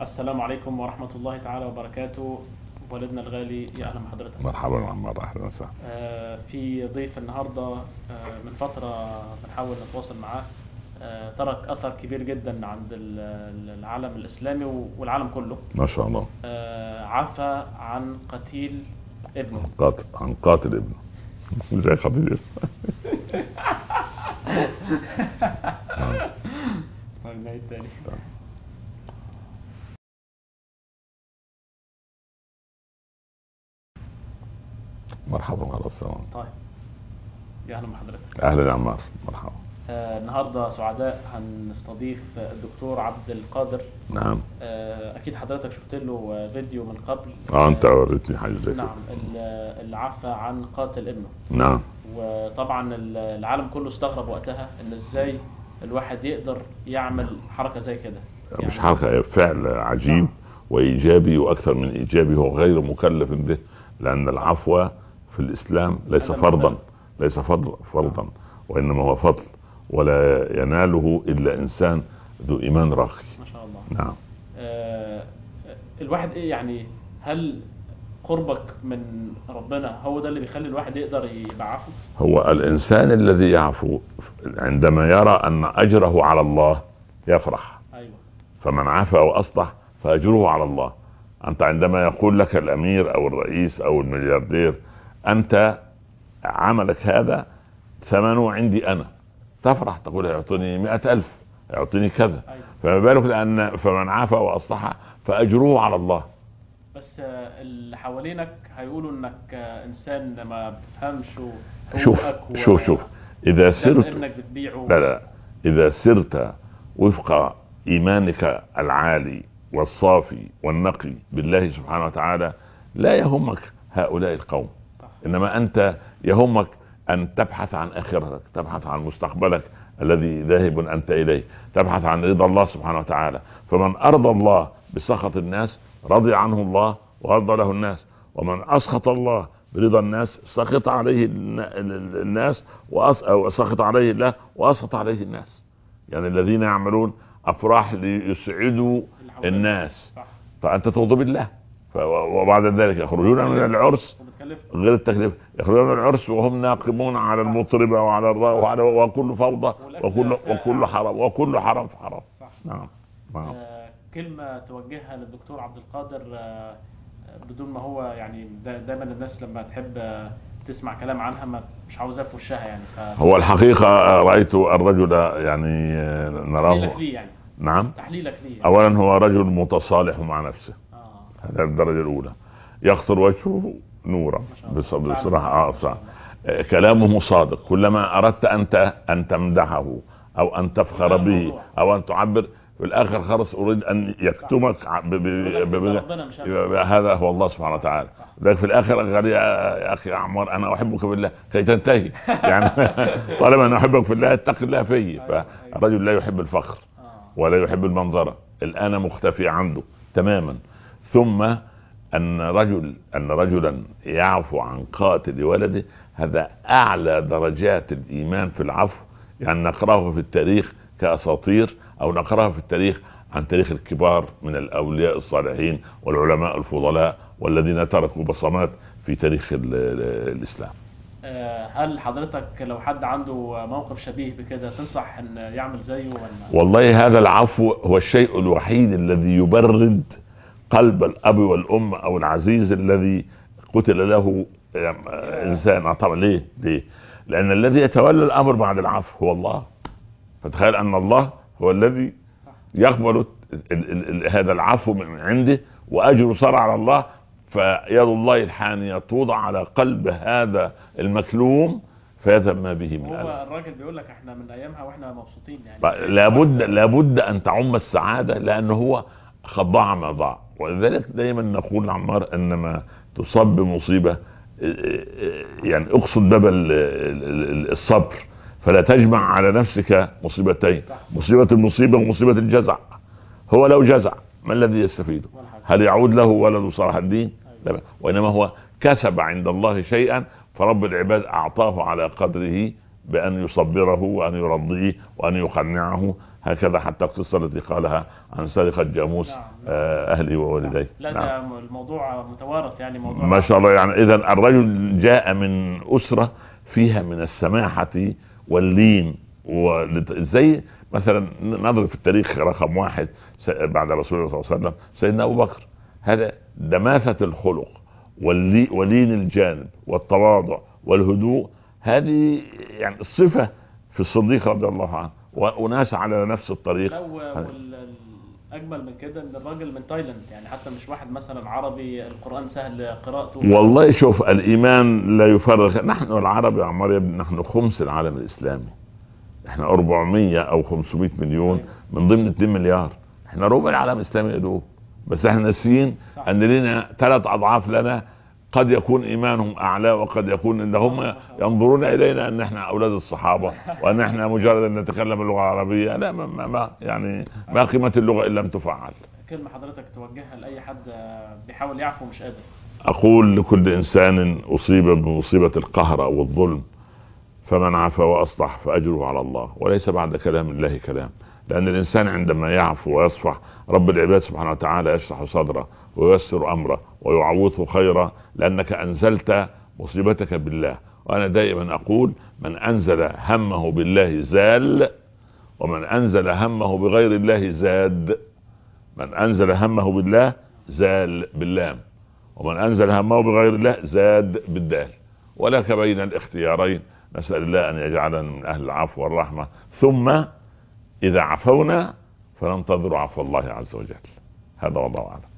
السلام عليكم ورحمة الله تعالى وبركاته. والدنا الغالي، يا أهلا بحضرتك. مرحبا يا عمار، اهلا وسهلا. في ضيف النهاردة من فترة بنحاول نتواصل معاه. ترك أثر كبير جدا عند العالم الإسلامي والعالم كله. ما شاء الله. عفى عن قتيل ابنه. عن قاتل ابنه. زي قتيل ابنه. تاني. مرحبا، خلاص. طيب، يا أهلا بحضرتك. اهلا يا عمار، مرحبا. النهارده سعداء هنستضيف الدكتور عبد القادر. نعم. اكيد حضرتك شفت له فيديو من قبل. انت وريتني حاجه زي كده. نعم، اللي عفى عن قاتل ابنه. نعم. وطبعا العالم كله استغرب وقتها ان ازاي الواحد يقدر يعمل حركه زي كده. مش حركه، فعل عجيب وايجابي، واكثر من ايجابي، هو غير مكلف به، لان العفو في الاسلام ليس فرضا، ليس فرضا، وانما هو فضل، ولا يناله الا انسان ذو ايمان راقي. ما شاء الله. نعم. الواحد ايه يعني، هل قربك من ربنا هو ده اللي بيخلي الواحد يقدر يبقى عفو؟ هو الانسان الذي يعفو عندما يرى ان اجره على الله يفرح. ايوه. فمن عفا واصلح فاجره على الله. انت عندما يقول لك الامير او الرئيس او الملياردير انت عملك هذا ثمنه عندي انا، تفرح، تقول يعطيني 100,000، يعطيني كذا. أيوة. فما بالك لان فمن عفا واصلح فاجره على الله. بس اللي حوالينك هيقولوا انك انسان ما بتفهمش. شوف اذا سرت ابنك بتبيعه. لا، اذا سرت وفق ايمانك العالي والصافي والنقي بالله سبحانه وتعالى لا يهمك هؤلاء القوم. صح. انما انت يهمك ان تبحث عن اخرتك، تبحث عن مستقبلك الذي ذاهب انت اليه، تبحث عن رضا الله سبحانه وتعالى. فمن ارضى الله بسخط الناس رضي عنه الله وارضى له الناس، ومن اسخط الله برضا الناس سخط عليه الناس وسخط عليه الله واسخط عليه الناس. يعني الذين يعملون افراح ليسعدوا الناس، فانت تغضب الله. وبعد ذلك يخرجون من العرس غير التكليف، يخرجون من العرس وهم ناقمون على المطربة وعلى الراء وكل فوضى وكل حرام، وكل حرام في حرام. نعم. كلمة توجهها للدكتور عبد القادر بدون ما هو يعني دايما الناس لما تحب تسمع كلام عنها مش عاوزاه في وشها يعني. هو الحقيقة رأيت الرجل يعني نراه يعني. نعم. تحليلك ليه يعني. اولا هو رجل متصالح مع نفسه. هذا الدرجة الاولى. يخطر وجهه نورا بصراحة. صح. كلامه صادق. كلما اردت انت ان تمدحه او ان تفخر به او ان تعبر، في الاخر خلص اريد ان يكتمك هذا هو الله سبحانه وتعالى. ذلك في الاخر قال يا اخي عمار انا احبك بالله كي تنتهي يعني. طالما انا احبك في الله اتق الله في. فالرجل لا يحب الفخر ولا يحب المنظرة، الآن مختفي عنده تماما. ثم أن رجلا يعفو عن قاتل ولده، هذا أعلى درجات الإيمان في العفو. يعني نقرأه في التاريخ كأساطير، أو نقرأه في التاريخ عن تاريخ الكبار من الأولياء الصالحين والعلماء الفضلاء والذين تركوا بصمات في تاريخ الإسلام. هل حضرتك لو حد عنده موقف شبيه بكده تنصح ان يعمل زيه ولا؟ والله هذا العفو هو الشيء الوحيد الذي يبرد قلب الاب والام او العزيز الذي قتل له انسان. طبعا ليه؟ لان الذي يتولى الامر بعد العفو هو الله. فتخيل ان الله هو الذي يقبل هذا العفو من عنده، واجر صار على الله. فيد الله الحانية توضع على قلب هذا المكلوم فيذهب ما به من ألم. هو الراجل بيقول لك احنا من ايامها واحنا مبسوطين يعني. لابد ان تعم السعادة، لانه هو قد ضاع ما ضاع. ولذلك دايما نقول عمار انما تصاب بمصيبة يعني اقصد باب الصبر، فلا تجمع على نفسك مصيبتين، مصيبة المصيبة ومصيبة الجزع. هو لو جزع ما الذي يستفيده؟ هل يعود له ولد صلاح الدين؟ لا. وإنما هو كسب عند الله شيئا، فرب العباد أعطاه على قدره بأن يصبره وأن يرضيه وأن يقنعه. هكذا حتى القصة التي قالها عن سرقة جاموس نعم. أهلي ووالدي. لا نعم. ده الموضوع متوارث يعني، موضوع ما شاء الله. يعني إذا الرجل جاء من أسرة فيها من السماحة واللين، وزي مثلا نضرب في التاريخ رقم واحد بعد رسول الله صلى الله عليه وسلم سيدنا أبو بكر. هذا دماثة الخلق ولين الجانب والتواضع والهدوء، هذه يعني الصفة في الصديق رضي الله عنه، وناس على نفس الطريق. اجمل من كده ان الراجل من تايلاند، يعني حتى مش واحد مثلا عربي القرآن سهل قراءته. والله شوف، الايمان لا يفرق. نحن العرب يا عمار يا ابني نحن خمس العالم الاسلامي، احنا 400 او 500 مليون من ضمن 2 مليار، احنا ربع العالم الاسلامي يدوب. بس احنا ناسيين ان لنا 3 اضعاف لنا، قد يكون ايمانهم اعلى وقد يكون ان هم ينظرون الينا ان احنا اولاد الصحابه وان احنا مجرد ان نتكلم اللغه العربيه. لا يعني ما قيمه اللغه ان لم تفعل. كلمه حضرتك توجهها لاي حد بيحاول يعفو ومش قادر؟ اقول لكل انسان اصيب بمصيبه القهر او الظلم فمن عفا واصلح فاجره على الله، وليس بعد كلام الله كلام. لأن الإنسان عندما يعفو ويصفح رب العباد سبحانه وتعالى يشرح صدره وييسر أمره ويعوضه خيرا، لأنك أنزلت مصيبتك بالله. وأنا دائما أقول من أنزل همه بالله زال، ومن أنزل همه بغير الله زاد. من أنزل همه بالله زال باللام، ومن أنزل همه بغير الله زاد بالدال. ولك بين الاختيارين. نسأل الله أن يجعلنا من أهل العفو والرحمة، ثم إذا عفونا فننتظر عفو الله عز وجل. هذا والله أعلم.